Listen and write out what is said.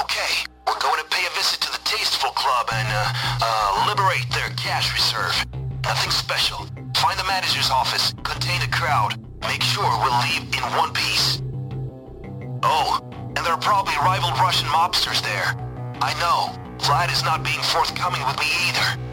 Okay, we're going to pay a visit to the Tasteful Club and, liberate their cash reserve. Nothing special. Find the manager's office, contain the crowd. Make sure we'll leave in one piece. Oh, and there are probably rival Russian mobsters there. I know. Vlad is not being forthcoming with me either.